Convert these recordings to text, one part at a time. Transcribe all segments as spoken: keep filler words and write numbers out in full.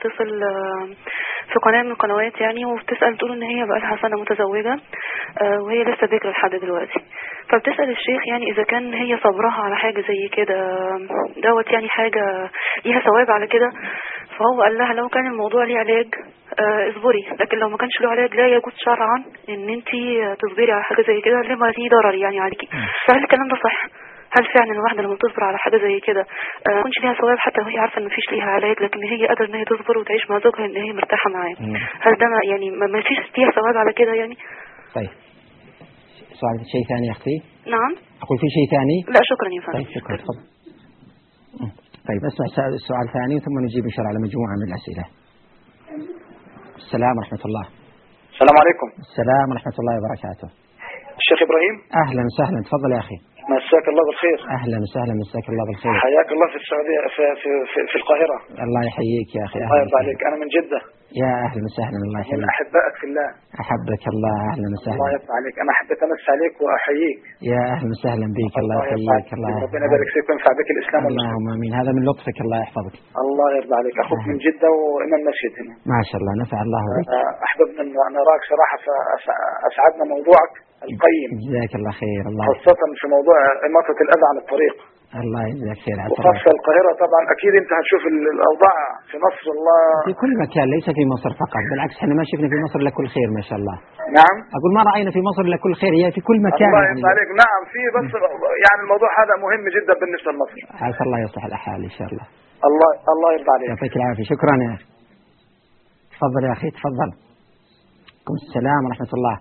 بتتصل آه، في قناة من القنوات يعني، وبتسأل تقول ان هي بقالها سنة متزوجة آه، وهي لسه بكرة لحد دلوقتي. فبتسأل الشيخ يعني اذا كان هي صبرها على حاجة زي كده دوت يعني حاجة ليها ثواب على كده. فهو قال لها لو كان الموضوع ليه علاج آه، اصبري، لكن لو ما كانش له علاج لا يجوز شرعا ان انت تصبري على حاجة زي كده لما فيه ضرر يعني عليكي. فهل الكلام ده صح؟ هل فعلا الواحدة لما تصبر على حاجة زي كده ما آه يكونش ليها ثواب حتى وهي عارفة ان مفيش ليها علاج، لكن هي قادرة ان هي تصبر وتعيش مع زوجها ان هي مرتاحة معاه؟ هل ده ما يعني ما فيش فيها ثواب على كده يعني؟ طيب سؤال شيء ثاني يا أختي؟ نعم. أقول في شيء ثاني؟ لا شكرا يا فندم. طيب شكرا تفضل. طيب اسمع السؤال الثاني ثم نجيب إن شاء الله على مجموعة من الأسئلة. السلام ورحمة الله. السلام عليكم. السلام ورحمة الله وبركاته. الشيخ إبراهيم. أهلا وسهلا تفضل يا أخي. مساك الله بالخير. أهلا وسهلا مساك الله بالخير. حياك الله في السعودية في في في, في القاهرة. الله يحييك يا أخي. الله يرضى عليك. أنا من جدة. يا أهلا وسهلا الله يحييك. من أحبائك في الله. أحبك الله. أهلا وسهلا. الله يرضى عليك. أنا حبيت أمس عليك وأحييك. يا أهلا وسهلا بك. الله يحييك. الله ربنا يبارك فيك وينفع بك الإسلام. اللهم آمين. هذا من لطفك الله يحفظك. الله يرضى عليك. أخوك من جدة وإمام مسجد هنا. ما شاء الله نفع الله بك. أحببنا أن نراك صراحة فأسعدنا موضوعك القيم. جزاك الله خير. الله خاصة في موضوع إماطة الأذى عن الطريق. الله يجزاك خير. وخاصة القاهرة طبعا أكيد أنت هتشوف الأوضاع في مصر. الله في كل مكان ليس في مصر فقط، بالعكس احنا ما شفنا في مصر إلا كل خير ما شاء الله. نعم. أقول ما رأينا في مصر إلا كل خير، هي في كل مكان. الله يرضى عليك. نعم في بس يعني الموضوع هذا مهم جدا بالنسبة لمصر. عسى الله يصلح الأحوال إن شاء الله. الله الله يرضى عليك. يعطيك العافية. شكرا يا أخي. تفضل يا أخي تفضل. عليكم السلام ورحمة الله.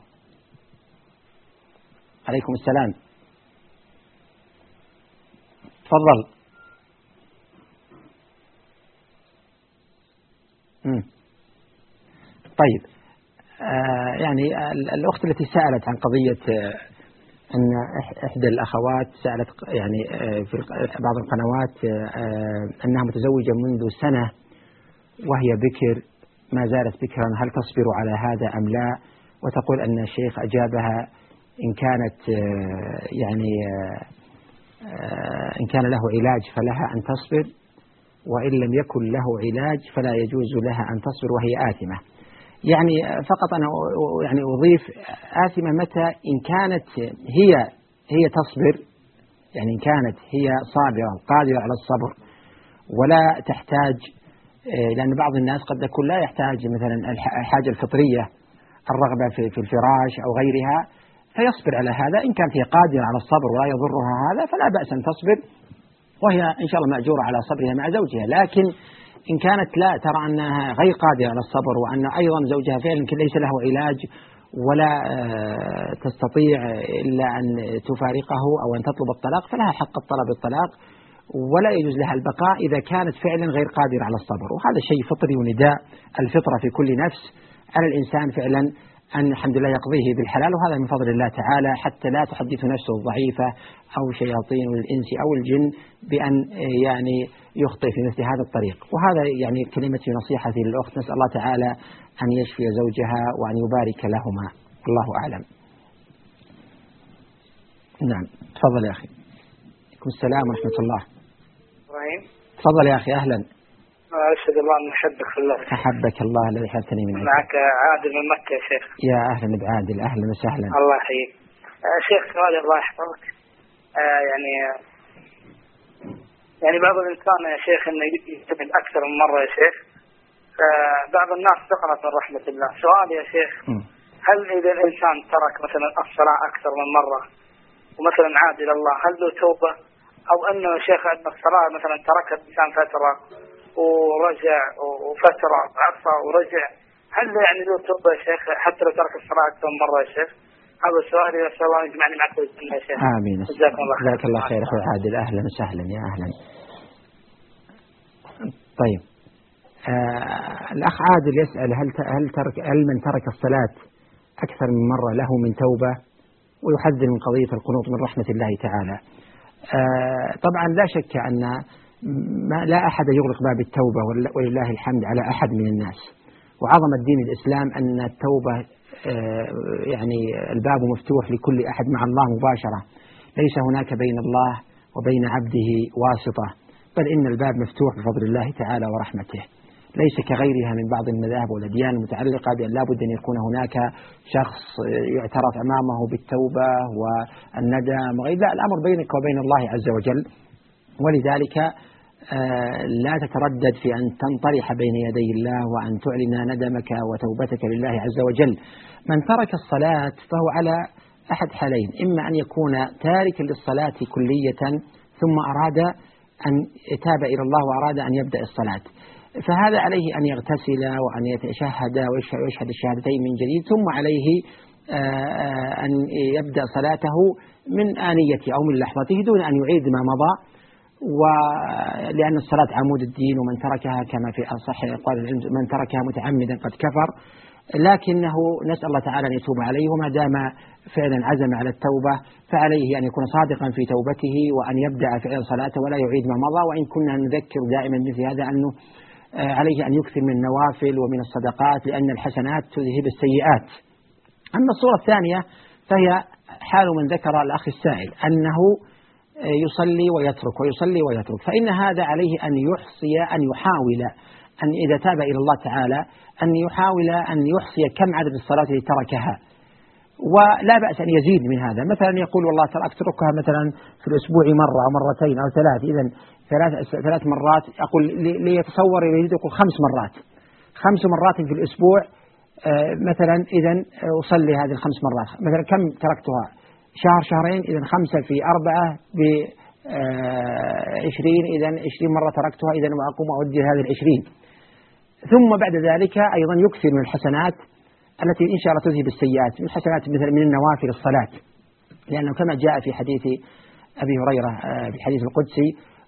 عليكم السلام. تفضل. مم. طيب آه يعني الأخت التي سألت عن قضية آه أن إحدى الأخوات سألت يعني آه في بعض القنوات آه أنها متزوجة منذ سنة وهي بكر ما زالت بكرا، هل تصبر على هذا أم لا؟ وتقول أن الشيخ أجابها إن كانت آه يعني آه إن كان له علاج فلها أن تصبر، وإن لم يكن له علاج فلا يجوز لها أن تصبر وهي آثمة. يعني فقط أنا يعني أضيف آثمة متى؟ إن كانت هي هي تصبر، يعني إن كانت هي صابرة قادرة على الصبر ولا تحتاج، لأن بعض الناس قد يكون لا يحتاج مثلا الحاجة الفطرية الرغبة في الفراش أو غيرها فيصبر على هذا. إن كانت هي قادرة على الصبر ولا يضرها هذا فلا بأس أن تصبر وهي إن شاء الله مأجورة على صبرها مع زوجها. لكن إن كانت لا ترى أنها غير قادرة على الصبر وأن أيضا زوجها فعلا ليس له علاج ولا تستطيع إلا أن تفارقه أو أن تطلب الطلاق فلها حق الطلب الطلاق، ولا يجوز لها البقاء إذا كانت فعلا غير قادرة على الصبر. وهذا شيء فطري ونداء الفطرة في كل نفس على الإنسان فعلا أن الحمد لله يقضيه بالحلال، وهذا من فضل الله تعالى، حتى لا تحدث نفسه الضعيفة أو شياطين الإنس أو الجن بأن يعني يخطئ في مثل هذا الطريق. وهذا يعني كلمتي نصيحتي للأخت، نسأل الله تعالى أن يشفي زوجها وأن يبارك لهما، الله أعلم. نعم تفضل يا أخي. عليكم السلام ورحمة الله. تفضل يا أخي. أهلا. أشهد الله أن أحبك في الله. أحبك الله الذي حبتني من عندك. معك عادل من مكة يا شيخ. يا أهلا بعادل. أهلا وسهلا. الله يحييك. آه شيخ سؤالي الله يحفظك. آه يعني يعني بعض الإنسان يا شيخ إنه يجتهد أكثر من مرة يا شيخ، فبعض الناس سقطت من رحمة الله. سؤالي يا شيخ م. هل إذا الإنسان ترك مثلا الصلاة أكثر من مرة ومثلا عاد إلى الله هل له توبة، أو أنه يا شيخ أن الصلاة مثلا تركت الإنسان فترة ورجع وفترة عصى ورجع هل يعني له توبة يا شيخ حتى لو ترك الصلاة أكثر من مرة يا شيخ؟ هذا سؤالي وأسأل الله يجمعني معك بالجنة يا شيخ. آمين. جزاك الله خير. جزاك الله خير أخوي عادل. أهلا وسهلا. يا أهلا. طيب آه الأخ عادل يسأل هل هل ترك هل من ترك الصلاة أكثر من مرة له من توبة، ويحذر من قضية القنوط من رحمة الله تعالى. آه طبعا لا شك أن ما لا أحد يغلق باب التوبة ولله الحمد على أحد من الناس، وعظم الدين الإسلام أن التوبة آه يعني الباب مفتوح لكل أحد مع الله مباشرة، ليس هناك بين الله وبين عبده واسطة، بل إن الباب مفتوح بفضل الله تعالى ورحمته. ليس كغيرها من بعض المذاهب والأديان المتعلقة بأن لا بد أن يكون هناك شخص يعترف أمامه بالتوبة والندم وغير. لا، الأمر بينك وبين الله عز وجل، ولذلك لا تتردد في أن تنطرح بين يدي الله وأن تعلن ندمك وتوبتك لله عز وجل. من ترك الصلاة فهو على أحد حالين: إما أن يكون تاركا للصلاة كلية ثم أراد أن يتاب إلى الله وأراد أن يبدأ الصلاة، فهذا عليه أن يغتسل وأن يتشهد ويشهد الشهادتين من جديد، ثم عليه أن يبدأ صلاته من آنيته أو من لحظته دون أن يعيد ما مضى، ولأن الصلاة عمود الدين، ومن تركها كما في أصح قول العلم من تركها متعمدا قد كفر. لكنه نسأل الله تعالى أن يتوب عليه، وما دام فعلا عزم على التوبة فعليه أن يكون صادقا في توبته وأن يبدأ فعل صلاته ولا يعيد ما مضى. وإن كنا نذكر دائما مثل هذا أنه عليه أن يكثر من النوافل ومن الصدقات، لأن الحسنات تذهب السيئات. أما الصورة الثانية فهي حال من ذكر الأخ السائل أنه يصلي ويترك ويصلي ويترك، فإن هذا عليه أن يحصي أن يحاول أن إذا تاب إلى الله تعالى أن يحاول أن يحصي كم عدد الصلاة التي تركها، ولا بأس أن يزيد من هذا. مثلا يقول والله ترى أتركها مثلا في الأسبوع مرة أو مرتين أو ثلاث، إذن ثلاث ثلاث مرات، أقول ليتصور يريد يقول خمس مرات خمس مرات في الأسبوع مثلا، إذن أصلي هذه الخمس مرات. مثلا كم تركتها؟ شهر شهرين، إذن خمسة في أربعة بعشرين، إذن عشرين مرة تركتها، إذن وأقوم أؤدي هذه العشرين. ثم بعد ذلك أيضا يكثر من الحسنات التي إن شاء الله تذهب السيئات، من الحسنات مثل من النوافل الصلاة، لأنه كما جاء في حديث أبي هريرة في الحديث القدسي: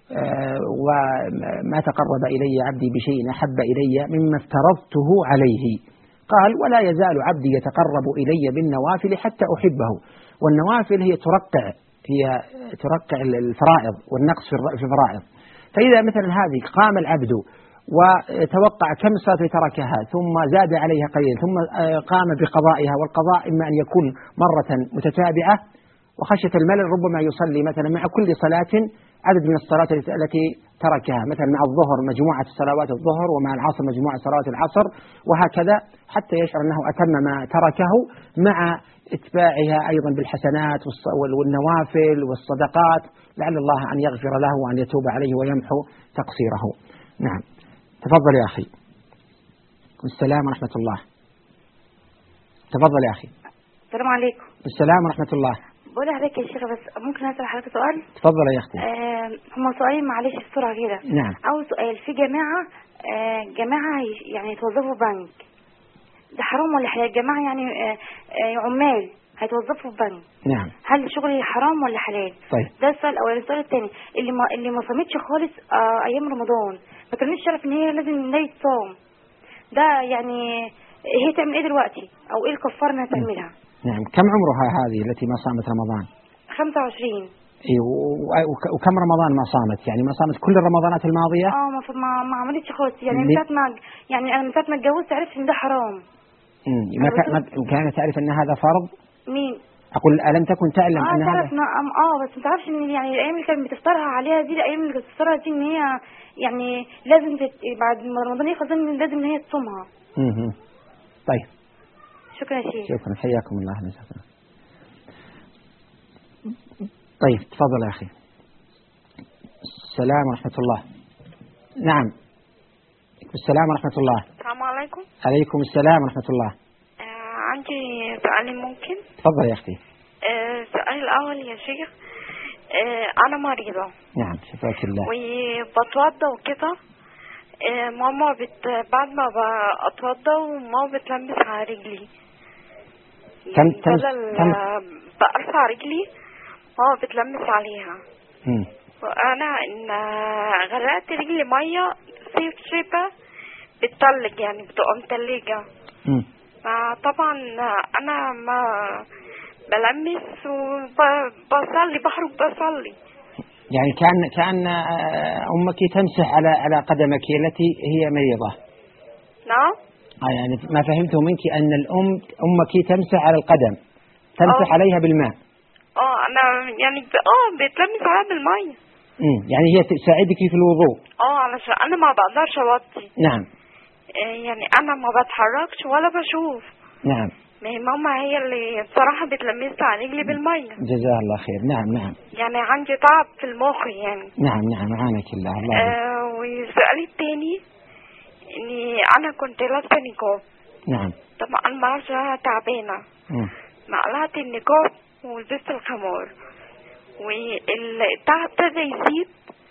وما تقرب إلي عبدي بشيء أحب إلي مما افترضته عليه. قال: ولا يزال عبدي يتقرب إلي بالنوافل حتى أحبه. والنوافل هي ترقع هي ترقع الفرائض والنقص في الفرائض. فإذا مثلا هذه قام العبد وتوقع كم صلاة تركها ثم زاد عليها قليلا ثم قام بقضائها، والقضاء إما أن يكون مرة متتابعة وخشية الملل ربما يصلي مثلا مع كل صلاة عدد من الصلاة التي تركها، مثلا مع الظهر مجموعة صلوات الظهر، ومع العصر مجموعة صلوات العصر، وهكذا حتى يشعر أنه أتم ما تركه، مع اتباعها أيضا بالحسنات والنوافل والصدقات، لعل الله أن يغفر له وأن يتوب عليه ويمحو تقصيره. نعم، تفضل يا أخي. السلام ورحمة الله. تفضل يا أخي. السلام عليكم. السلام ورحمة الله. بقول لحضرتك يا شيخ، بس ممكن أسأل حضرتك سؤال؟ تفضل يا أختي. آه هم سؤالين معلش بسرعة كده. نعم. أول سؤال: في جماعة آه جماعة يعني يتوظفوا بنك، ده حرام ولا حلال؟ جماعة يعني آه آه عمال هيتوظفوا في بنك، نعم، هل الشغل حرام ولا حلال؟ طيب. ده السؤال الأول. السؤال الثاني: اللي ما اللي ما صامتش خالص آه أيام رمضان، ما كانش شرف إن هي لازم لا تصوم، ده يعني هي تعمل إيه دلوقتي، أو إيه الكفارة إنها تعملها؟ نعم. كم عمرها هذه التي ما صامت رمضان؟ خمسة وعشرين. إيه، وكم رمضان ما صامت؟ يعني ما صامت كل الرمضانات الماضية؟ اه ما ما, ما عملتش خالص، يعني من ساعة ما يعني أنا من ساعة ما اتجوزت عرفت إن ده حرام. امم ما كانت تعرف أن هذا فرض؟ مين؟ أقول ألم تكن تعلم آه أن هذا؟ اه اه بس ما تعرفش إن يعني الأيام اللي كانت بتفطرها عليها دي، الأيام اللي كانت بتفطرها دي إن هي يعني لازم تت... بعد ما رمضان يخلص لازم إن هي تصومها. امم طيب. شكرا يا شيخ. شكرا، حياكم الله. نسأل. طيب تفضل يا أخي. السلام ورحمة الله. نعم. السلام ورحمة الله. السلام عليكم. عليكم السلام ورحمة الله. آه عندي سؤال ممكن؟ تفضل يا أختي. آه السؤال الأول يا شيخ، آه أنا مريضة. نعم، شفاك الله. وبتوضى وكده، آه ماما بت بعد ما بتوضى وماما بتلمس على رجلي، كم يعني بدل كم برفع رجلي ماما بتلمس عليها. مم. وأنا إن غرقت رجلي مية صيف شتاء بتطلق، يعني بتبقى متلجة. فطبعا أنا ما بلمس وبصلي، بخرج بصلي. يعني كأن كأن أمك تمسح على على قدمك التي هي مريضة. نعم. آه يعني ما فهمته منك أن الأم أمك تمسح على القدم، تمسح أوه. عليها بالماء. اه أنا يعني اه بتلمس عليها بالمية. امم يعني هي تساعدك في الوضوء. اه علشان أنا ما بقدرش أوطي. نعم. يعني انا ما بتحركش ولا بشوف. نعم. ما هي ماما هي اللي بصراحة بتلمس على رجلي بالمية. جزاها الله خير. نعم نعم. يعني عندي تعب في المخ يعني. نعم نعم معانك الله. الله آه والسؤال التاني اني انا كنت لابسة نقاب. نعم. طبعا ما اعرفش انا تعبانة. مم. ما قلعت النقاب ولبست الخمار والتعب ابتدى يزيد،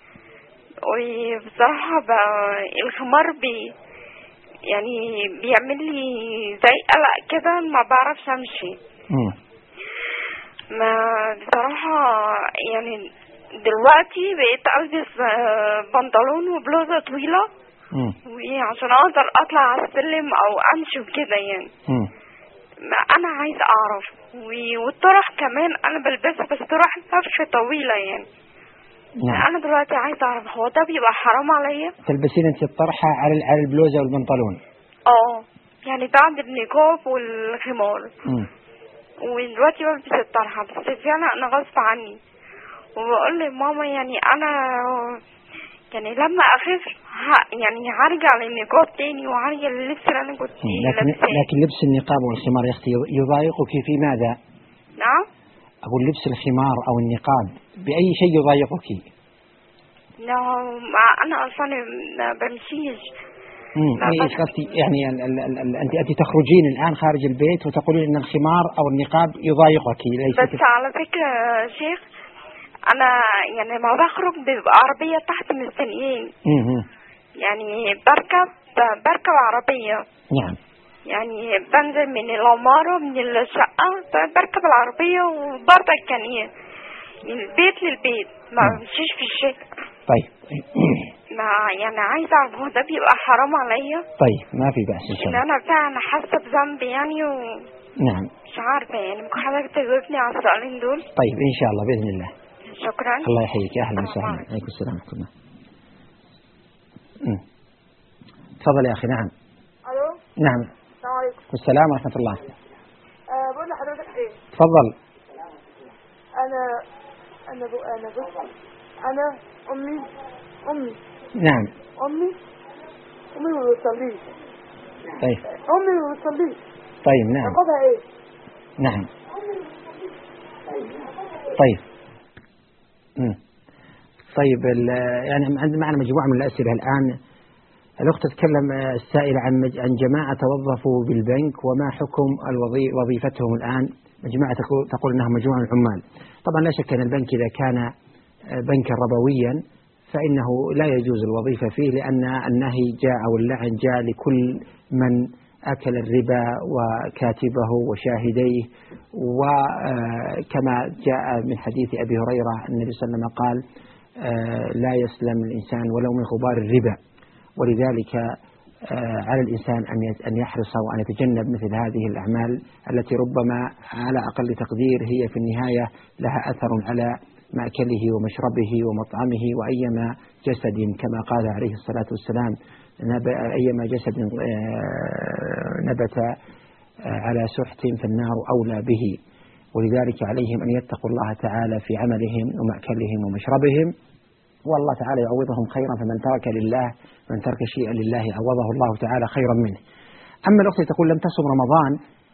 وبصراحة بقى الخمار بي يعني بيعمل لي زي قلق كده، ما بعرفش امشي. مم. ما بصراحة يعني دلوقتي بقيت البس بنطلون وبلوزة طويلة وعشان اقدر اطلع على السلم او امشي وكده يعني. مم. ما انا عايز اعرف، والطرح كمان انا بلبسها بس طرح لفة طويلة يعني. نعم. انا دلوقتي عايز اعرف هو ده بيبقى حرام عليا؟ تلبسين انت الطرحة على على البلوزة والبنطلون؟ اه يعني بعد النقاب والخمار. مم. ودلوقتي بلبس الطرحة بس فعلا انا غصب عني، وبقول لماما يعني انا يعني لما اخف يعني هرجع للنقاب تاني وهرجع لللبس اللي انا كنت لكن لابساه. لكن لبس النقاب والخمار يا اختي يضايقك في ماذا؟ نعم؟ اقول لبس الخمار او النقاب باي شيء يضايقك؟ لا انا اصلا ما بمشيش. امم ايش قصدي يعني ال ال ال ال انت انت تخرجين الان خارج البيت وتقولين ان الخمار او النقاب يضايقك ليس بس كده. على فكرة شيخ انا يعني ما بخرج بيبقى عربية تحت مستنيين. امم يعني بركب بركب عربية. نعم. يعني بنزل من العمارة من الشقة بركب العربية وبرضك يعني من البيت للبيت ما بمشيش في الشارع. طيب. ما يعني عايزة اعرف هو ده بيبقى حرام عليا؟ طيب ما في بأس ان شاء الله. انا فعلا حاسة بذنب يعني و نعم. مش عارفة يعني ممكن حضرتك تجاوبني على السؤالين دول؟ طيب ان شاء الله بإذن الله. شكرا. الله يحييك. اهلا وسهلا. عليكم السلام ورحمة الله. تفضل يا اخي. نعم. الو. نعم. السلام عليكم. والسلام ورحمة الله. أه بقول لحضرتك ايه؟ تفضل. انا انا بقى انا بص انا امي امي نعم. امي امي ما بتصليش. طيب. امي ما بتصليش. طيب. نعم. عقابها ايه؟ نعم. طيب. مم. طيب يعني عندنا معنا مجموعة من الأسئلة الآن. الأخت تتكلم السائلة عن عن جماعة توظفوا بالبنك وما حكم الوظي وظيفتهم الآن. مجموعة تقول أنهم مجموعة من العمال. طبعا لا شك أن البنك إذا كان بنكا ربويا فإنه لا يجوز الوظيفة فيه، لأن النهي جاء أو اللعن جاء لكل من أكل الربا وكاتبه وشاهديه، وكما جاء من حديث أبي هريرة النبي صلى الله عليه وسلم قال لا يسلم الإنسان ولو من غبار الربا، ولذلك على الإنسان أن يحرص وأن يتجنب مثل هذه الأعمال التي ربما على أقل تقدير هي في النهاية لها أثر على مأكله ومشربه ومطعمه، وأيما جسد كما قال عليه الصلاة والسلام أيما جسد نبت على سحت فالنار أولى به، ولذلك عليهم أن يتقوا الله تعالى في عملهم ومأكلهم ومشربهم، والله تعالى يعوضهم خيرا. فمن ترك لله من ترك شيئا لله عوضه الله تعالى خيرا منه. أما الأخت تقول لم تصم رمضان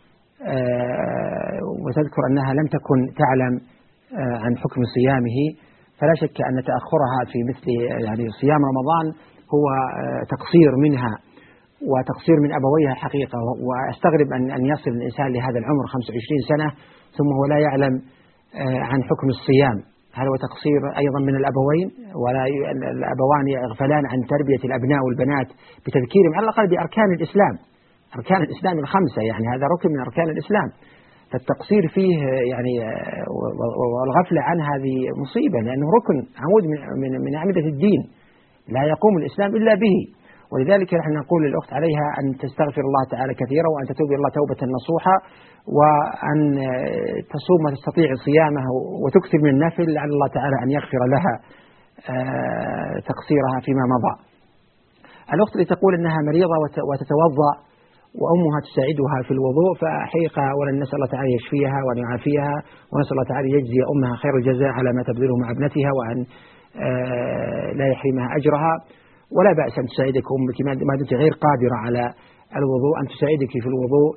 وتذكر أنها لم تكن تعلم عن حكم صيامه، فلا شك أن تأخرها في مثل يعني صيام رمضان هو تقصير منها وتقصير من أبويها حقيقة. وأستغرب أن أن يصل الإنسان لهذا العمر خمسة وعشرين سنة ثم هو لا يعلم عن حكم الصيام. هل هو تقصير أيضا من الأبوين؟ ولا الأبوان يغفلان عن تربية الأبناء والبنات بتذكيرهم على الأقل بأركان الإسلام، أركان الإسلام الخمسة، يعني هذا ركن من أركان الإسلام. فالتقصير فيه يعني والغفلة عن هذه مصيبة، لأنه ركن عمود من من أعمدة الدين لا يقوم الإسلام إلا به. ولذلك نحن نقول للأخت عليها أن تستغفر الله تعالى كثيرا، وأن تتوب إلى الله توبة نصوحة، وأن تصوم ما تستطيع صيامه وتكثر من النفل لعل الله تعالى أن يغفر لها تقصيرها فيما مضى. الأخت اللي تقول أنها مريضة وتتوضأ وأمها تساعدها في الوضوء، فحقيقة أولا نسأل الله تعالى يشفيها وأن يعافيها، ونسأل الله تعالى يجزي أمها خير الجزاء على ما تبذله مع ابنتها، وأن لا يحرمها أجرها. ولا بأس أن تساعدك أمك ما دمت غير قادرة على الوضوء أن تساعدك في الوضوء.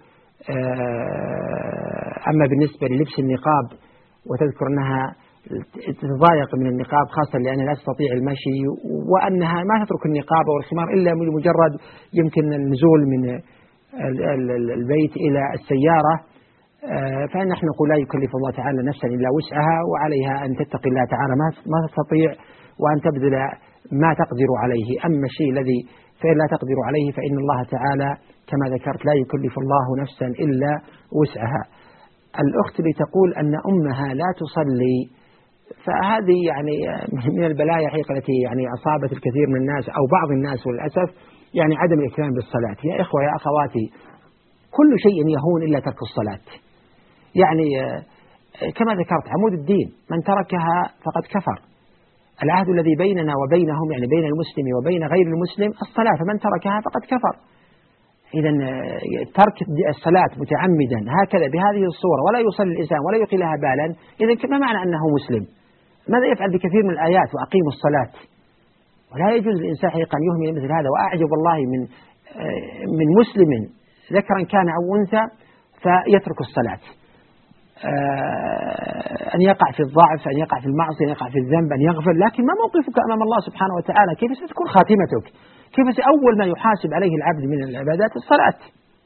أما بالنسبة للبس النقاب وتذكر أنها تتضايق من النقاب خاصة لأنها لا تستطيع المشي وأنها ما تترك النقاب والخمار إلا مجرد يمكن النزول من البيت إلى السيارة، فإن نحن نقول لا يكلف الله تعالى نفسا إلا وسعها، وعليها أن تتقي الله تعالى ما تستطيع وأن تبذل ما تقدر عليه. أما الشيء الذي فإن لا تقدر عليه فإن الله تعالى كما ذكرت لا يكلف الله نفسا إلا وسعها. الأخت اللي تقول أن أمها لا تصلي، فهذه يعني من البلايا حقيقة التي يعني أصابت الكثير من الناس أو بعض الناس والأسف، يعني عدم الاهتمام بالصلاة. يا إخوة يا أخواتي، كل شيء يهون إلا ترك الصلاة. يعني كما ذكرت عمود الدين، من تركها فقد كفر. العهد الذي بيننا وبينهم يعني بين المسلم وبين غير المسلم الصلاة، فمن تركها فقد كفر. إذا ترك الصلاة متعمدا هكذا بهذه الصورة ولا يصلي الإنسان ولا يلقي لها بالا، إذا ما معنى أنه مسلم؟ ماذا يفعل بكثير من الآيات وأقيموا الصلاة؟ ولا يجوز للإنسان حقيقة أن يهمل مثل هذا. وأعجب الله من من مسلم ذكرا كان أو أنثى فيترك الصلاة، أن يقع في الضعف، أن يقع في المعصية، أن يقع في الذنب، أن يغفل، لكن ما موقفك أمام الله سبحانه وتعالى؟ كيف ستكون خاتمتك؟ كيف أول ما يحاسب عليه العبد من العبادات الصلاة؟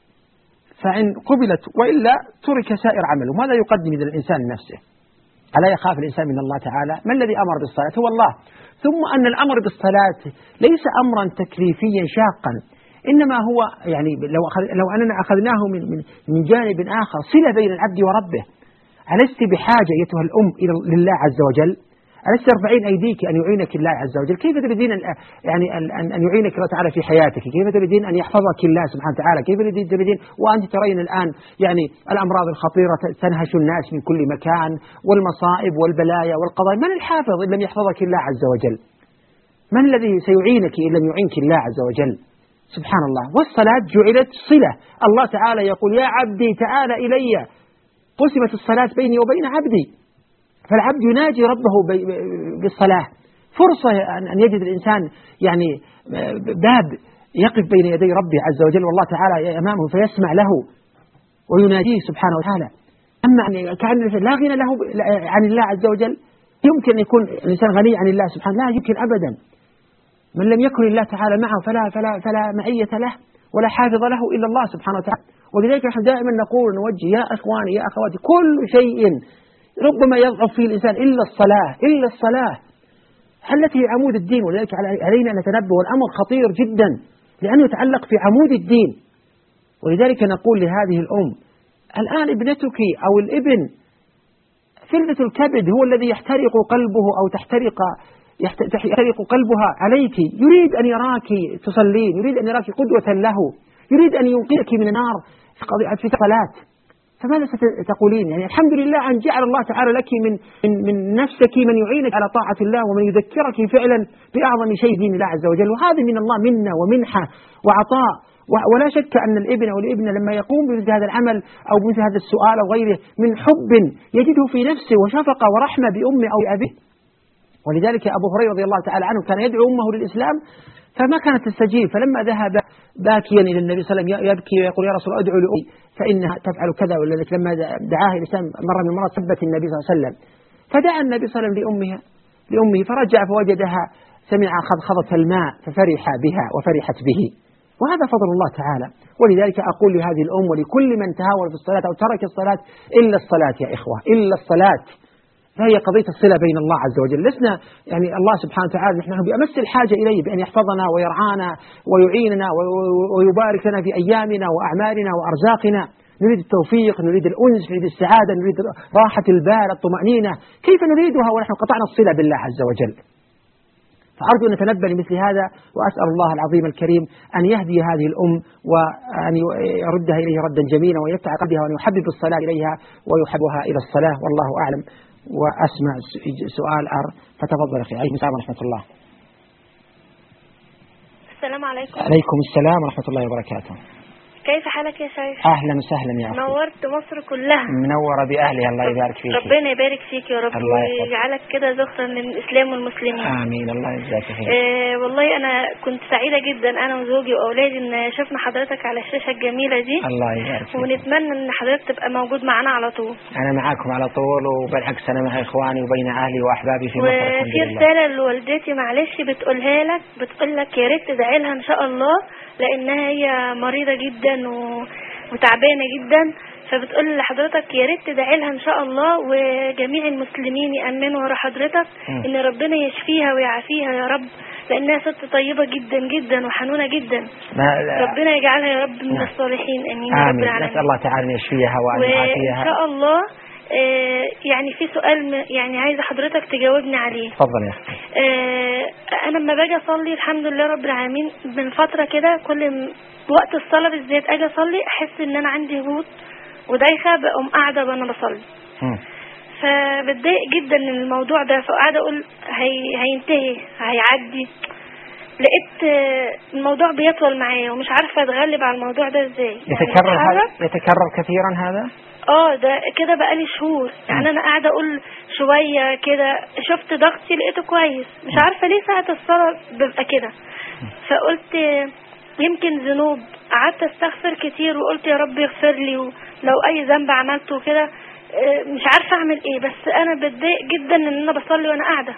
فإن قبلت وإلا ترك سائر عمله. ماذا يقدم إذا الإنسان نفسه؟ ألا يخاف الإنسان من الله تعالى؟ ما الذي أمر بالصلاة؟ هو الله. ثم أن الأمر بالصلاة ليس أمرا تكليفيا شاقا، إنما هو يعني لو أخذ لو أننا أخذناه من من من جانب آخر صلة بين العبد وربه. ألست بحاجة أيتها الأم إلى لله عز وجل؟ ألست ترفعين أيديك أن يعينك الله عز وجل؟ كيف تريدين يعني أن أن يعينك الله تعالى في حياتك؟ كيف تريدين أن يحفظك الله سبحانه وتعالى؟ كيف تريدين وأنت ترين الآن يعني الأمراض الخطيرة تنهش الناس من كل مكان والمصائب والبلايا والقضاء؟ من الحافظ إن لم يحفظك الله عز وجل؟ من الذي سيعينك إن لم يعينك الله عز وجل؟ سبحان الله. والصلاة جعلت صلة. الله تعالى يقول يا عبدي تعال إلي، قسمت الصلاة بيني وبين عبدي، فالعبد يناجي ربه بالصلاة. فرصة أن يجد الإنسان يعني باب يقف بين يدي ربه عز وجل والله تعالى أمامه فيسمع له ويناديه سبحانه وتعالى. أما أن كان لا غنى له عن الله عز وجل، يمكن أن يكون الإنسان غني عن الله سبحانه؟ لا يمكن أبدا. من لم يكن الله تعالى معه فلا فلا فلا معية له ولا حافظ له إلا الله سبحانه وتعالى. ولذلك نحن دائما نقول ونوجه يا إخواني يا أخواتي، كل شيء ربما يضعف فيه الإنسان إلا الصلاة، إلا الصلاة التي هي عمود الدين. ولذلك علينا أن نتنبه، والأمر خطير جدا لأنه يتعلق في عمود الدين. ولذلك نقول لهذه الأم الآن ابنتك أو الابن فلذة الكبد هو الذي يحترق قلبه أو تحترق يحترق قلبها عليك، يريد أن يراك تصلين، يريد أن يراك قدوة له، يريد أن ينقذك من النار في صلاة. فماذا ستقولين؟ يعني الحمد لله أن جعل الله تعالى لك من من من نفسك من يعينك على طاعة الله ومن يذكرك فعلا بأعظم شيء دين الله عز وجل، وهذه من الله منة ومنحة وعطاء. ولا شك أن الابن أو الابنة لما يقوم بمثل هذا العمل أو بمثل هذا السؤال أو غيره من حب يجده في نفسه وشفقة ورحمة بأمه أو بأبيه. ولذلك أبو هريرة رضي الله تعالى عنه كان يدعو أمه للإسلام فما كانت تستجيب، فلما ذهب باكيا إلى النبي صلى الله عليه وسلم يبكي ويقول يا رسول الله ادعو لأمي فإنها تفعل كذا، ولذلك لما دعاه الإسلام مرة من المرات سبت النبي صلى الله عليه وسلم، فدعا النبي صلى الله عليه وسلم لأمها لأمه فرجع فوجدها سمع خضخضة الماء ففرح بها وفرحت به، وهذا فضل الله تعالى. ولذلك أقول لهذه الأم ولكل من تهاون في الصلاة أو ترك الصلاة إلا الصلاة يا إخوة، إلا الصلاة، فهي قضية الصلة بين الله عز وجل. لسنا يعني الله سبحانه وتعالى نحن بأمس الحاجة إليه بأن يحفظنا ويرعانا ويعيننا ويبارك لنا في أيامنا وأعمالنا وأرزاقنا. نريد التوفيق، نريد الأنس، نريد السعادة، نريد راحة البال، الطمأنينة. كيف نريدها ونحن قطعنا الصلة بالله عز وجل؟ فأرجو أن نتنبه لمثل هذا، وأسأل الله العظيم الكريم أن يهدي هذه الأم وأن يردها إليه ردا جميلا ويفتح قلبها وأن يحبب الصلاة إليها ويحبها إلى الصلاة، والله أعلم. وأسمع سؤال آخر، فتفضل أخي. عليكم السلام ورحمة الله. السلام عليكم. عليكم السلام ورحمة الله وبركاته. كيف حالك يا شيخ؟ أهلا وسهلا يا أختي. نورت مصر كلها. منورة بأهلها، الله يبارك فيك. ربنا يبارك فيك يا رب الله ويجعلك كده ذخرا للإسلام والمسلمين. آمين، الله يجزاك خير. آه والله أنا كنت سعيدة جدا أنا وزوجي وأولادي إن شفنا حضرتك على الشاشة الجميلة دي. الله يبارك فيك. ونتمنى إن حضرتك تبقى موجود معنا على طول. أنا معاكم على طول، وبالعكس أنا مع إخواني وبين أهلي وأحبابي في مصر. وفي رسالة لوالدتي معلش بتقولها لك، بتقول لك يا ريت تدعي لها إن شاء الله، لأنها هي مريضة جدا و... وتعبانة جدا، فبتقول لحضرتك يا ريت تدعي لها إن شاء الله، وجميع المسلمين يأمنوا ورا حضرتك م. إن ربنا يشفيها ويعافيها يا رب، لأنها ست طيبة جدا جدا وحنونة جدا. ربنا يجعلها يا رب من الصالحين. آمين يا رب العالمين. نسأل الله تعالى يشفيها وأن يعافيها وإن شاء الله. آه يعني في سؤال يعني عايزة حضرتك تجاوبني عليه. اتفضل يا أختي. آه أنا لما باجي أصلي الحمد لله رب العالمين من فترة كده، كل وقت الصلاة بالذات أجي أصلي أحس إن أنا عندي هبوط ودايخة، بقوم قاعدة وأنا بصلي. م. فبتضايق جدا من الموضوع ده، فقاعدة أقول هي هينتهي هيعدي. لقيت الموضوع بيطول معايا ومش عارفة أتغلب على الموضوع ده إزاي. يتكرر يعني هذا؟ يتكرر كثيرا هذا؟ اه ده كده بقالي شهور يعني. انا قاعده اقول شويه كده، شفت ضغطي لقيته كويس، مش عارفه ليه ساعه الصلاه ببقى كده. فقلت يمكن ذنوب، قعدت استغفر كتير وقلت يا رب يغفر لي، ولو اي ذنب عملته كده مش عارفه اعمل ايه، بس انا بتضايق جدا ان انا بصلي وانا قاعده.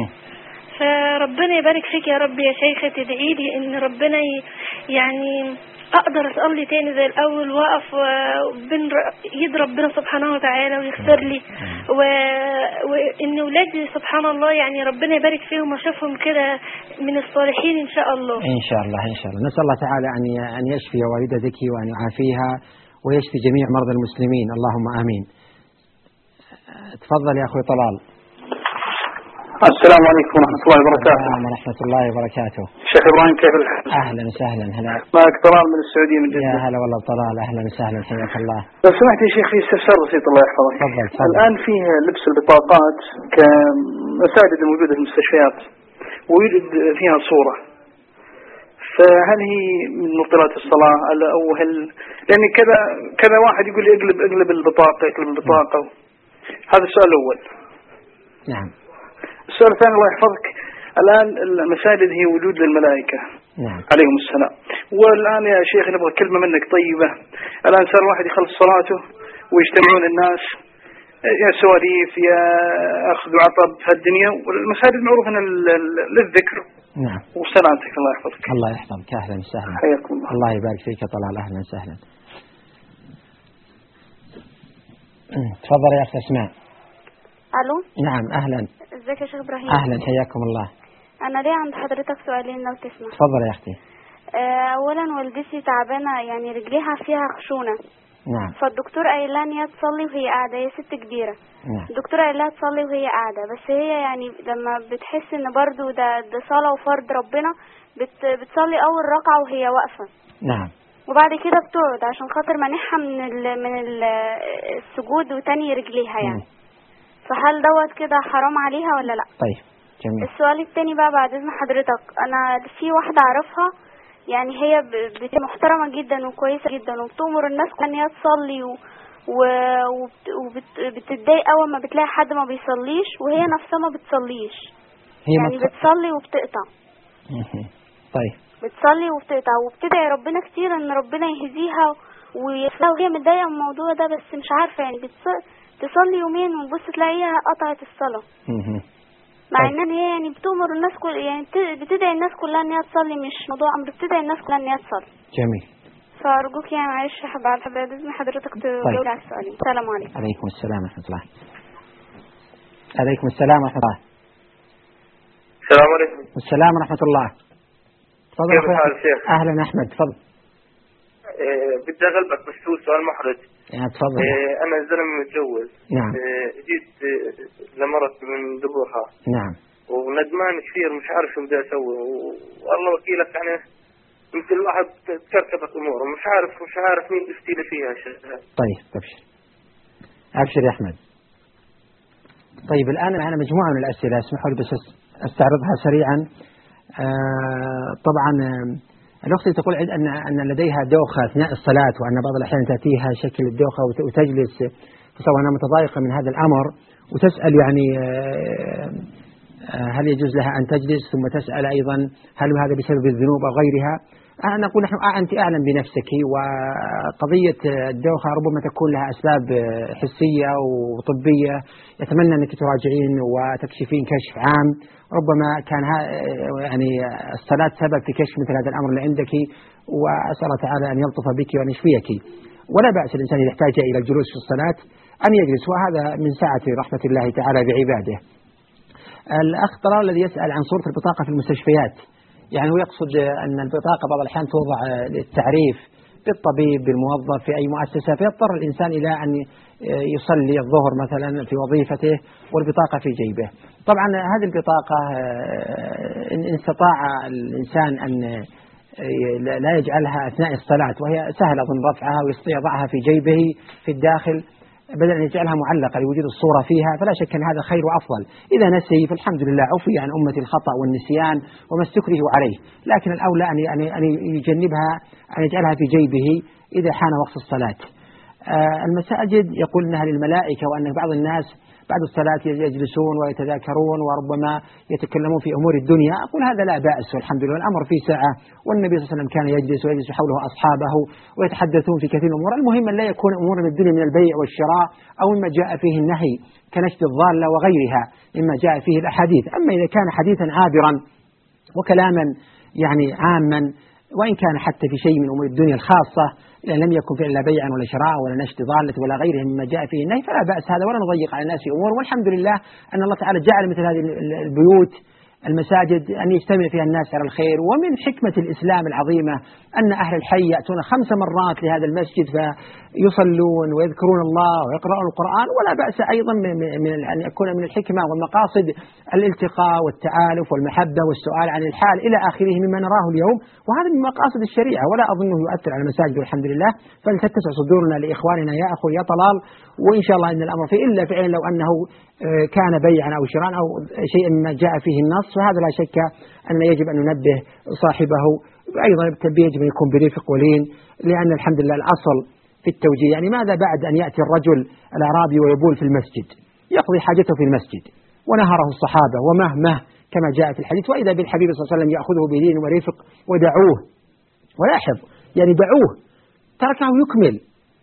فربنا يبارك فيك يا رب يا شيخه، تدعي لي ان ربنا يعني اقدر اصلي تاني زي الاول، واقف بين يد ربنا سبحانه وتعالى ويغفر لي، و... وان ولادي سبحان الله يعني ربنا يبارك فيهم واشوفهم كده من الصالحين ان شاء الله. ان شاء الله ان شاء الله. نسال الله تعالى ان ان يشفي والدتك وان يعافيها ويشفي جميع مرضى المسلمين، اللهم امين. تفضل يا اخوي طلال. السلام عليكم ورحمة الله وبركاته. السلام ورحمة الله وبركاته. شيخ إبراهيم كيف الحال؟ أهلا وسهلا. هلا. معك طلال من السعودية من جدة. يا هلا والله طلال، أهلا وسهلا، حياك الله. لو سمحت يا شيخ في استفسار بسيط الله يحفظك. تفضل تفضل. الآن فيه لبس البطاقات كمساجد الموجودة في المستشفيات ويوجد فيها صورة، فهل هي من مبطلات الصلاة أو هل لأن كذا كذا واحد يقول اقلب اقلب البطاقة اقلب البطاقة. هذا السؤال الأول. نعم. السؤال الثاني الله يحفظك، الآن المساجد هي وجود للملائكة نعم. عليهم السلام، والآن يا شيخ نبغى كلمة منك طيبة. الآن صار الواحد يخلص صلاته ويجتمعون الناس يا سواليف يا أخذ وعطب في الدنيا، والمساجد معروفة للذكر. نعم. وسلامتك الله يحفظك. الله يحفظك، أهلا وسهلا. حياكم الله. الله يبارك فيك يا طلال، أهلا وسهلا. تفضل يا أخت أسماء. الو. نعم اهلا. ازيك يا شيخ ابراهيم؟ اهلا، حياكم الله. انا ليه عند حضرتك سؤالين لو تسمح. تفضل يا اختي. اولا والدتي تعبانه يعني رجليها فيها خشونه. نعم. فالدكتور قايل لها ان هي تصلي وهي قاعده، هي ست كبيره. نعم. الدكتور قايل لها تصلي وهي قاعده، بس هي يعني لما بتحس ان برضو ده ده صلاه وفرض ربنا بت بتصلي اول ركعه وهي واقفه. نعم. وبعد كده بتقعد عشان خاطر مانعها من ال من ال السجود وتاني رجليها يعني. م. فهل دوت كده حرام عليها ولا لا؟ طيب جميل. السؤال الثاني بقى بعد اذن حضرتك، انا في واحده اعرفها يعني هي محترمه جدا وكويسه جدا وبتأمر الناس ان هي تصلي وبتتضايق اول ما بتلاقي حد ما بيصليش، وهي نفسها ما بتصليش هي يعني بتصلي وبتقطع. طيب. بتصلي وبتقطع وبتدعي ربنا كتير ان ربنا يهديها ويفلها، وهي متضايقه من الموضوع ده بس مش عارفه يعني بتصلي تصلي يومين وبص تلاقيها قطعت الصلاة. مع طيب. ان هي يعني بتأمر الناس كل يعني بتدعي الناس كلها ان هي تصلي، مش موضوع امر، بتدعي الناس كلها ان هي تصلي. جميل. فارجوك يعني معلش حبايب حبايب باذن حضرتك تجاوب طيب. على السؤالين. السلام عليكم. عليكم السلام ورحمة الله. عليكم السلام ورحمة الله. السلام عليكم. السلام ورحمة الله. تفضل. كيف الحال شيخ؟ اهلا احمد، تفضل. إيه بدي اغلبك بس هو سؤال محرج. يعني تفضل. إيه انا زلمه متجوز. نعم. إيه جيت إيه لمرت من ذبوحها. نعم. وندمان كثير مش عارف شو بدي اسوي، والله وكيلك يعني مثل الواحد تكركبت اموره مش عارف مش عارف مين يفتي لي فيها شيء. طيب ابشر ابشر يا احمد. طيب الان معنا مجموعه من الاسئله، اسمحوا لي بس استعرضها سريعا. آه طبعا آه الأخت تقول أن أن لديها دوخة أثناء الصلاة، وأن بعض الأحيان تأتيها شكل الدوخة وتجلس تصور أنها متضايقة من هذا الأمر، وتسأل يعني هل يجوز لها أن تجلس، ثم تسأل أيضا هل هذا بسبب الذنوب أو غيرها. أنا أقول نحن أنت أعلم بنفسك، وقضية الدوخة ربما تكون لها أسباب حسية وطبية، يتمنى أنك تراجعين وتكشفين كشف عام، ربما كان يعني الصلاة سبب في كشف مثل هذا الأمر اللي عندك، وأسأل الله تعالى أن يلطف بك وأن يشفيك. ولا بأس الإنسان إذا احتاج إلى الجلوس في الصلاة أن يجلس، وهذا من سعة رحمة الله تعالى بعباده. الأخ طلال الذي يسأل عن صورة البطاقة في المستشفيات، يعني هو يقصد أن البطاقة بعض الأحيان توضع للتعريف بالطبيب بالموظف في أي مؤسسة، فيضطر الإنسان إلى أن يصلي الظهر مثلا في وظيفته والبطاقة في جيبه. طبعا هذه البطاقة إن استطاع الإنسان أن لا يجعلها أثناء الصلاة، وهي سهل أظن رفعها، ويستطيع يضعها في جيبه في الداخل بدل أن يجعلها معلقة لوجود الصورة فيها، فلا شك أن هذا خير وأفضل. إذا نسي فالحمد لله عفي عن أمة الخطأ والنسيان وما استكره عليه، لكن الأولى أن يجنبها، أن يجعلها في جيبه إذا حان وقت الصلاة. المساجد يقول أنها للملائكة، وأن بعض الناس بعد الصلاة يجلسون ويتذاكرون وربما يتكلمون في أمور الدنيا. أقول هذا لا بأس والحمد لله، الأمر في ساعة، والنبي صلى الله عليه وسلم كان يجلس ويجلس حوله أصحابه ويتحدثون في كثير من الأمور. المهم أن لا يكون أمور من الدنيا من البيع والشراء أو مما جاء فيه النهي كنشد الضالة وغيرها مما جاء فيه الأحاديث. أما إذا كان حديثا عابرا وكلاما يعني عاما، وإن كان حتى في شيء من أمور الدنيا الخاصة لأن لم يكن فعلا بيعا ولا شراء ولا نشد ضالة ولا غيره مما جاء فيه النهي، فلا بأس هذا، ولا نضيق على الناس أمور. والحمد لله أن الله تعالى جعل مثل هذه البيوت المساجد أن يجتمع فيها الناس على الخير. ومن حكمة الإسلام العظيمة أن أهل الحي يأتون خمس مرات لهذا المسجد فيصلون ويذكرون الله ويقرؤون القرآن، ولا بأس أيضا من أن يكون من الحكمة والمقاصد الالتقاء والتآلف والمحبة والسؤال عن الحال إلى آخره مما نراه اليوم، وهذا من مقاصد الشريعة ولا أظنه يؤثر على المساجد والحمد لله. فلتتسع صدورنا لإخواننا يا أخو يا طلال، وإن شاء الله إن الأمر فيه إلا فعلا لو أنه كان بيعا أو شراء أو شيء مما جاء فيه النص، فهذا لا شك أن يجب أن ننبه صاحبه. أيضا التنبيه يجب أن يكون برفق ولين، لأن الحمد لله الأصل في التوجيه. يعني ماذا بعد أن يأتي الرجل الأعرابي ويبول في المسجد، يقضي حاجته في المسجد ونهره الصحابة ومهمه كما جاء في الحديث، وإذا بالحبيب صلى الله عليه وسلم يأخذه بلين ورفق ودعوه، ولاحظ يعني دعوه تركه يكمل.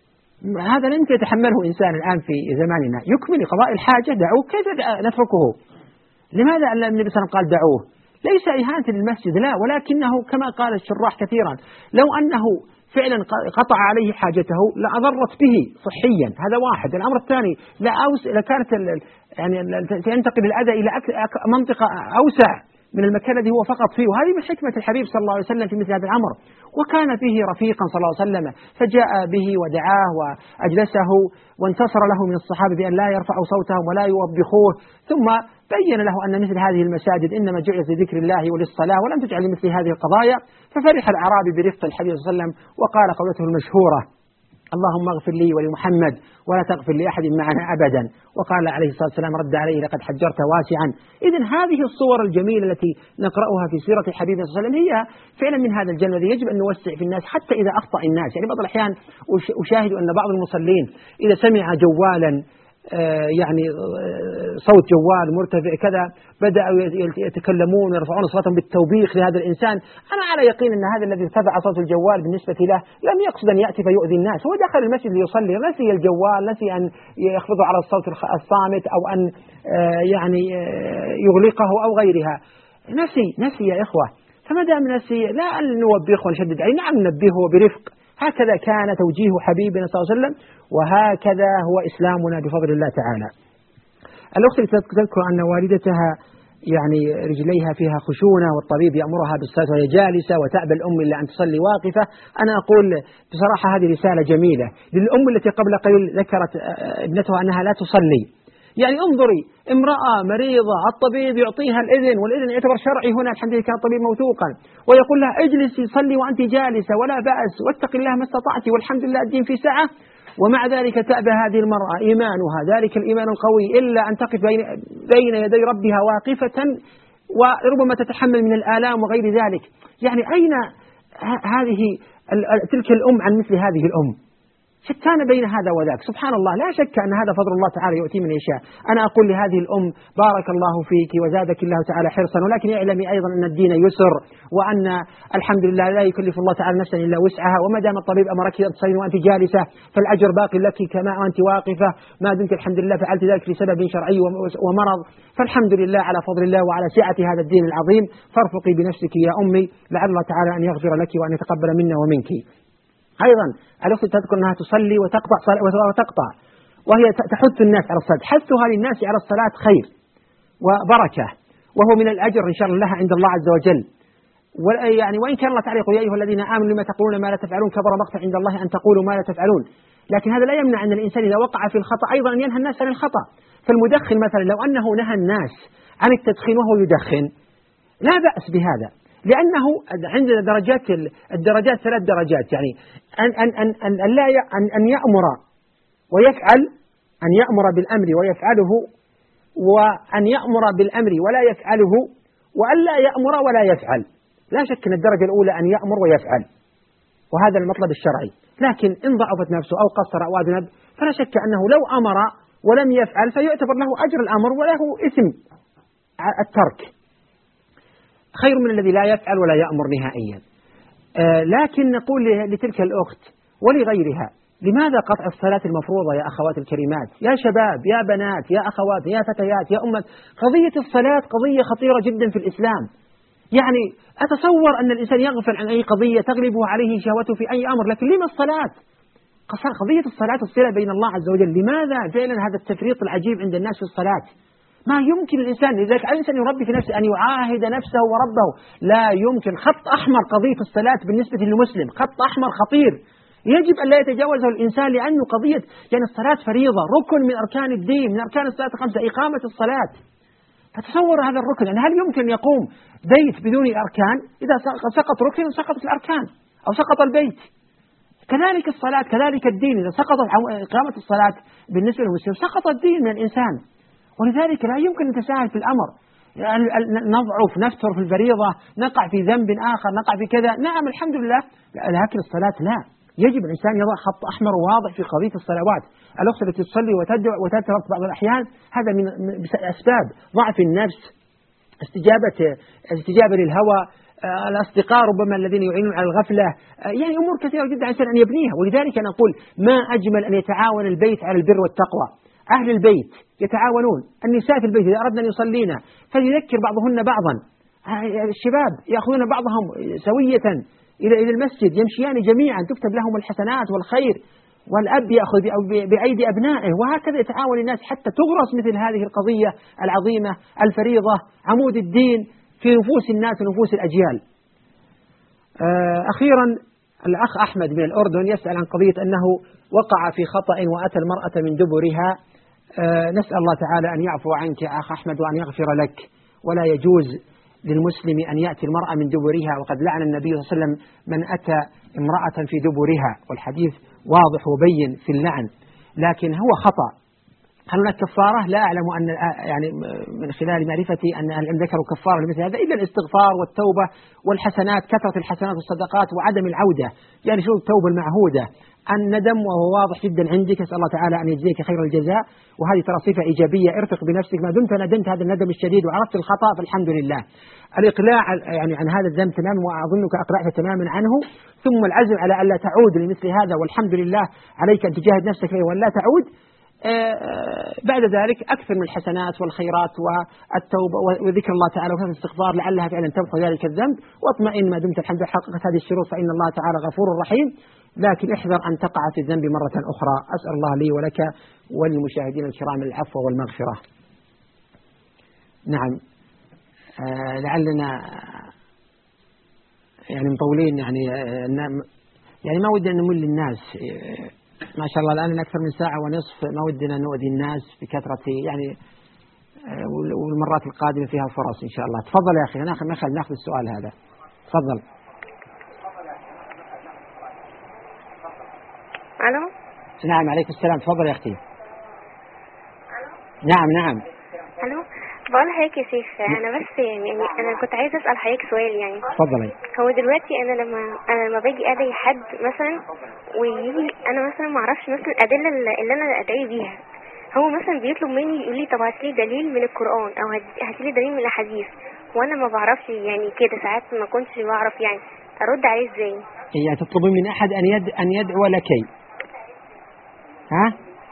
هذا لن يتحمله إنسان الآن في زماننا، يكمل قضاء الحاجة دعوه، كيف نتركه؟ لماذا النبي صلى الله عليه وسلم قال دعوه؟ ليس إهانة للمسجد لا، ولكنه كما قال الشراح كثيرا لو أنه فعلا قطع عليه حاجته لأضرت به صحيا، هذا واحد. الأمر الثاني لكانت يعني تنتقل الأذى إلى منطقة أوسع من المكان الذي هو فقط فيه، وهذه من حكمة الحبيب صلى الله عليه وسلم في مثل هذا الأمر. وكان فيه رفيقا صلى الله عليه وسلم، فجاء به ودعاه وأجلسه وانتصر له من الصحابة بأن لا يرفعوا صوتهم ولا يوبخوه، ثم بين له أن مثل هذه المساجد إنما جعلت لذكر الله وللصلاة ولم تجعل لمثل هذه القضايا. ففرح الأعرابي برفق الحبيب صلى الله عليه وسلم وقال قولته المشهورة: اللهم اغفر لي ولمحمد ولا تغفر لأحد معنا أبدا. وقال عليه الصلاة والسلام رد عليه: لقد حجرت واسعا. إذن هذه الصور الجميلة التي نقرأها في سيرة الحبيب صلى الله عليه وسلم هي فعلا من هذا الجانب الذي يجب أن نوسع في الناس حتى إذا أخطأ الناس. يعني بعض الأحيان أشاهد أن بعض المصلين إذا سمع جوالا يعني صوت جوال مرتفع كذا بدأوا يتكلمون ويرفعون صوتهم بالتوبيخ لهذا الإنسان. أنا على يقين أن هذا الذي ارتفع صوت الجوال بالنسبة له لم يقصد أن يأتي فيؤذي الناس، هو دخل المسجد ليصلي، نسي الجوال، نسي أن يخفضه على الصوت الصامت أو أن يعني يغلقه أو غيرها، نسي نسي يا إخوة. فما دام نسي لا أن نوبخه ونشدد عليه، نعم ننبهه برفق. هكذا كان توجيه حبيبنا صلى الله عليه وسلم، وهكذا هو إسلامنا بفضل الله تعالى. الأخت تذكر أن والدتها يعني رجليها فيها خشونة والطبيب يأمرها بالصلاة وهي جالسة وتأبى الأم إلا أن تصلي واقفة. أنا أقول بصراحة هذه رسالة جميلة للأم التي قبل قليل ذكرت ابنتها أنها لا تصلي. يعني انظري، امرأة مريضة الطبيب يعطيها الإذن، والإذن يعتبر شرعي هنا، الحمد لله كان الطبيب موثوقا، ويقول لها اجلسي صلي وأنت جالسة ولا بأس واتقي الله ما استطعتي والحمد لله الدين في سعة. ومع ذلك تأبى هذه المرأة إيمانها ذلك الإيمان القوي إلا أن تقف بين, بين يدي ربها واقفة وربما تتحمل من الآلام وغير ذلك. يعني أين هذه تلك الأم عن مثل هذه الأم، شتان بين هذا وذاك. سبحان الله، لا شك أن هذا فضل الله تعالى يؤتي من يشاء. أنا أقول لهذه الأم بارك الله فيك وزادك الله تعالى حرصا، ولكن اعلمي أيضا أن الدين يسر، وأن الحمد لله لا يكلف الله تعالى نفسا إلا وسعها، وما دام الطبيب أمرك أن تصلين وأنت جالسة فالأجر باقي لك كما أنت واقفة، ما دمت الحمد لله فعلت ذلك لسبب شرعي ومرض، فالحمد لله على فضل الله وعلى سعة هذا الدين العظيم. فارفقي بنفسك يا أمي، لعل الله تعالى أن يغفر لك وأن يتقبل منا ومنك. أيضا الأخت تذكر أنها تصلي وتقطع وتقطع وهي تحث الناس على الصلاة. حثها للناس على الصلاة خير وبركة، وهو من الأجر إن شاء الله لها عند الله عز وجل. يعني وإن كان الله تعالى يقول يا أيها الذين آمنوا لما تقولون ما لا تفعلون كبر مقتا عند الله أن تقولوا ما لا تفعلون، لكن هذا لا يمنع أن الإنسان إذا وقع في الخطأ أيضا أن ينهى الناس عن الخطأ. فالمدخن مثلا لو أنه نهى الناس عن التدخين وهو يدخن لا بأس بهذا، لأنه عندنا درجات الدرجات ثلاث درجات، يعني أن أن أن أن أن لا أن أن يأمر ويفعل، أن يأمر بالأمر ويفعله، وأن يأمر بالأمر ولا يفعله، وأن لا يأمر ولا يفعل. لا شك أن الدرجة الأولى أن يأمر ويفعل، وهذا المطلب الشرعي. لكن إن ضعفت نفسه أو قصر أو أذنب فلا شك أنه لو أمر ولم يفعل فيعتبر له أجر الأمر وله إثم الترك، خير من الذي لا يفعل ولا يأمر نهائيا. آه لكن نقول لتلك الأخت ولغيرها، لماذا قطع الصلاة المفروضة يا أخوات الكريمات؟ يا شباب، يا بنات، يا أخوات، يا فتيات، يا أمة، قضية الصلاة قضية خطيرة جدا في الإسلام. يعني أتصور أن الإنسان يغفل عن أي قضية تغلبه عليه شهوته في أي أمر، لكن لما الصلاة؟ قضية الصلاة الصلة بين الله عز وجل. لماذا فعلا هذا التفريط العجيب عند الناس في الصلاة؟ ما يمكن الإنسان، لذلك الإنسان يربي في نفسه أن يعاهد نفسه وربه. لا يمكن، خط أحمر قضية الصلاة بالنسبة للمسلم، خط أحمر خطير يجب أن لا يتجاوزه الإنسان، لأنه قضية يعني الصلاة فريضة، ركن من أركان الدين، من أركان الصلاة الخمسة إقامة الصلاة. فتصور هذا الركن، يعني هل يمكن يقوم بيت بدون أركان؟ إذا سقط ركن سقطت الأركان أو سقط البيت. كذلك الصلاة، كذلك الدين، إذا سقطت إقامة الصلاة بالنسبة للمسلم سقط الدين من الإنسان. ولذلك لا يمكن أن نتساهل في الأمر، يعني نضعف نفتر في الفريضة، نقع في ذنب آخر، نقع في كذا. نعم الحمد لله، لكن الصلاة لا، يجب الإنسان يضع خط أحمر واضح في قضية الصلوات. الأخت التي تصلي وتدعو وتترك بعض الأحيان هذا من أسباب ضعف النفس، استجابة استجابة للهوى، الأصدقاء ربما الذين يعينون على الغفلة، يعني أمور كثيرة جدا الإنسان أن يبنيها. ولذلك أنا أقول ما أجمل أن يتعاون البيت على البر والتقوى. أهل البيت يتعاونون، النساء في البيت إذا أردنا أن يصلين فليذكر بعضهن بعضا، الشباب يأخذون بعضهم سوية إلى إلى المسجد، يمشيان جميعا تكتب لهم الحسنات والخير، والأب يأخذ بأيدي أبنائه، وهكذا يتعاون الناس حتى تغرس مثل هذه القضية العظيمة الفريضة عمود الدين في نفوس الناس ونفوس الأجيال. أخيرا الأخ أحمد من الأردن يسأل عن قضية أنه وقع في خطأ وأتى المرأة من دبرها. نسأل الله تعالى أن يعفو عنك يا أخ أحمد وأن يغفر لك، ولا يجوز للمسلم أن يأتي المرأة من دبرها، وقد لعن النبي صلى الله عليه وسلم من أتى امرأة في دبرها، والحديث واضح وبين في اللعن، لكن هو خطأ. هل هناك كفارة؟ لا أعلم أن يعني من خلال معرفتي أن العلم ذكروا كفارة لمثل هذا إلا الاستغفار والتوبة والحسنات، كثرة الحسنات والصدقات وعدم العودة، يعني شو التوبة المعهودة. الندم وهو واضح جدا عندك، أسأل الله تعالى أن يجزيك خير الجزاء، وهذه ترى صفة إيجابية. ارفق بنفسك، ما دمت ندمت هذا الندم الشديد وعرفت الخطأ فالحمد لله. الإقلاع يعني عن هذا الذنب تماما، وأظنك أقلعت تماما عنه، ثم العزم على ألا تعود لمثل هذا، والحمد لله عليك أن تجاهد نفسك فيه ولا تعود. بعد ذلك أكثر من الحسنات والخيرات والتوبة وذكر الله تعالى وكثرة الاستغفار لعلها فعلا تمحو ذلك الذنب، واطمئن ما دمت الحمد لله حققت هذه الشروط فإن الله تعالى غفور رحيم. لكن احذر أن تقع في الذنب مرة أخرى. أسأل الله لي ولك وللمشاهدين الكرام العفو والمغفرة. نعم آه لعلنا يعني مطولين، يعني آه يعني ما ودنا نمل الناس، آه ما شاء الله الآن أكثر من ساعة ونصف، ما ودنا نؤذي الناس بكثرة يعني آه والمرات القادمة فيها فرص إن شاء الله. تفضل يا أخي، ناخذ ناخذ السؤال هذا، تفضل. ألو. نعم عليكم السلام، تفضل يا أختي. ألو. نعم نعم. ألو، بقول لحضرتك يا شيخ، انا بس يعني يعني انا كنت عايزه اسال حضرتك سؤال. يعني اتفضلي. هو دلوقتي انا لما انا لما باجي ادعي حد مثلا ويجي انا مثلا ما اعرفش مثلا الادله اللي انا ادعي بيها، هو مثلا بيطلب مني يقول لي طب هات لي دليل من القران او هات لي دليل من الاحاديث، وانا ما بعرفش يعني كده، ساعات ما كنتش بعرف، يعني ارد عليه ازاي؟ يعني تطلبين من احد ان يد ان يدعو لك. ها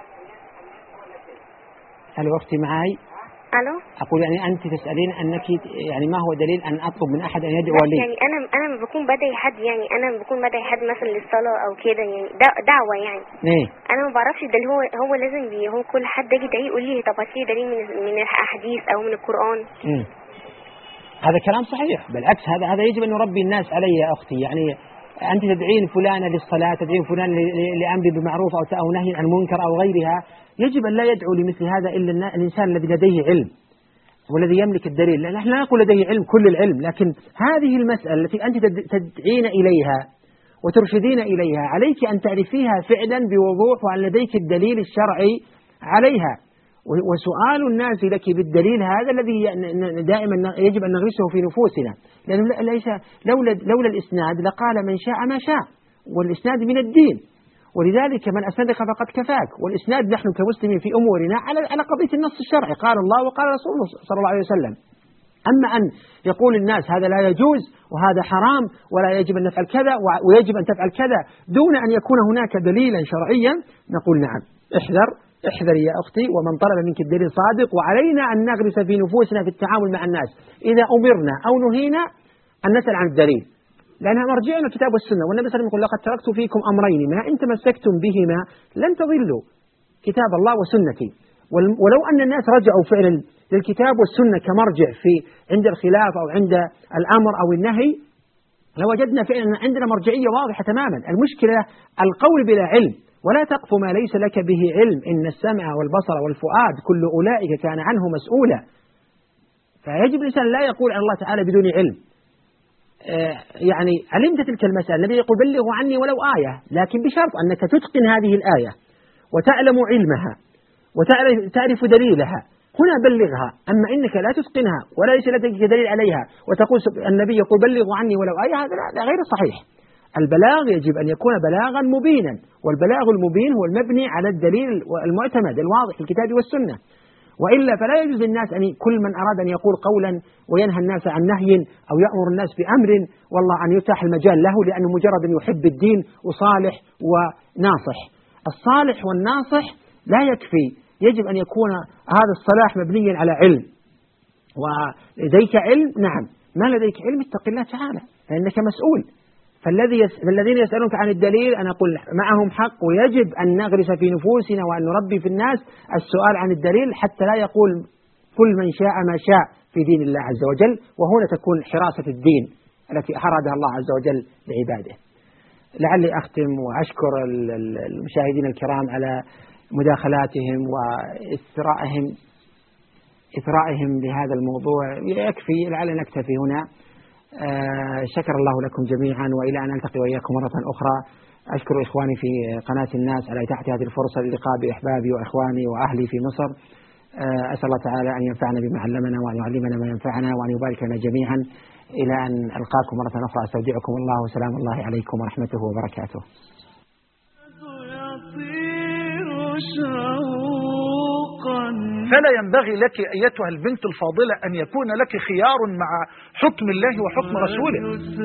الو اختي معي؟ الو. اقول يعني انت تسالين انك يعني ما هو دليل ان اطلب من احد ان يدعو لي؟ يعني انا انا لما بكون بدعي حد، يعني انا لما بكون بدعي حد مثلا للصلاه او كده، يعني دعوه يعني ايه انا ما بعرفش ده، هو هو لازم بي هو كل حد يجي يدعي يقول لي طب هات لي دليل من من الاحاديث او من القران. امم هذا كلام صحيح، بالعكس هذا هذا يجب ان نربي الناس عليه يا اختي. يعني انت تدعين فلانه للصلاه، تدعين فلان لامر بالمعروف او او نهي عن المنكر او غيرها، يجب ان لا يدعو لمثل هذا الا الانسان الذي لديه علم والذي يملك الدليل. لأن نحن لا نقول لديه علم كل العلم، لكن هذه المسألة التي أنت تدعين إليها وترشدين إليها عليك أن تعرفيها فعلا بوضوح وأن لديك الدليل الشرعي عليها. وسؤال الناس لك بالدليل هذا الذي دائما يجب أن نغرسه في نفوسنا، لأنه ليس لولا, لولا الإسناد لقال من شاء ما شاء، والإسناد من الدين، ولذلك من أسندك فقد كفاك. والإسناد نحن كمسلمين في أمورنا على على قضية النص الشرعي، قال الله وقال رسوله صلى الله عليه وسلم. أما أن يقول الناس هذا لا يجوز وهذا حرام ولا يجب أن نفعل كذا ويجب أن تفعل كذا دون أن يكون هناك دليلا شرعيا، نقول نعم احذر احذر يا أختي، ومن طلب منك الدليل صادق، وعلينا أن نغرس في نفوسنا في التعامل مع الناس إذا أمرنا أو نهينا أن نسأل عن الدليل، لأنها مرجعنا الكتاب والسنة. والنبي صلى الله عليه وسلم يقول لقد تركت فيكم أمرين ما إن تمسكتم بهما لن تضلوا، كتاب الله وسنتي. ولو أن الناس رجعوا فعلا للكتاب والسنة كمرجع في عند الخلاف أو عند الأمر أو النهي لوجدنا فعلا عندنا مرجعية واضحة تماما. المشكلة القول بلا علم، ولا تقف ما ليس لك به علم إن السمع والبصر والفؤاد كل أولئك كان عنه مسؤولا. فيجب الإنسان لا يقول عن الله تعالى بدون علم. يعني علمت تلك المسألة، النبي يقول بلغوا عني ولو آية، لكن بشرط أنك تتقن هذه الآية وتعلم علمها وتعرف دليلها، هنا بلغها. أما إنك لا تتقنها ولا ليس لديك دليل عليها وتقول النبي يقول بلغوا عني ولو آية، هذا غير صحيح. البلاغ يجب أن يكون بلاغا مبينا، والبلاغ المبين هو المبني على الدليل المعتمد الواضح في الكتاب والسنة، وإلا فلا يجوز للناس أن كل من أراد أن يقول قولا وينهى الناس عن نهي أو يأمر الناس بأمر والله أن يتاح المجال له لأنه مجرد أن يحب الدين وصالح وناصح. الصالح والناصح لا يكفي، يجب أن يكون هذا الصلاح مبنيا على علم. ولديك علم نعم، ما لديك علم اتق الله تعالى لأنك مسؤول. فالذي يس... فالذين يسألونك عن الدليل أنا أقول معهم حق، ويجب أن نغرس في نفوسنا وأن نربي في الناس السؤال عن الدليل حتى لا يقول كل من شاء ما شاء في دين الله عز وجل، وهنا تكون حراسة الدين التي أرادها الله عز وجل لعباده. لعلي أختم وأشكر المشاهدين الكرام على مداخلاتهم وإثرائهم إثرائهم لهذا الموضوع. يكفي لعلنا نكتفي هنا. آه شكر الله لكم جميعا، وإلى أن ألتقي وإياكم مرة أخرى. أشكر إخواني في قناة الناس على إتاحة هذه الفرصة للقاء بأحبابي وإخواني وأهلي في مصر. آه أسأل الله تعالى أن ينفعنا بما علمنا وأن يعلمنا ما ينفعنا وأن يبارك لنا جميعا. إلى أن ألقاكم مرة أخرى أستودعكم الله وسلام الله عليكم ورحمته وبركاته. فلا ينبغي لك أيتها البنت الفاضلة أن يكون لك خيار مع حكم الله وحكم رسوله.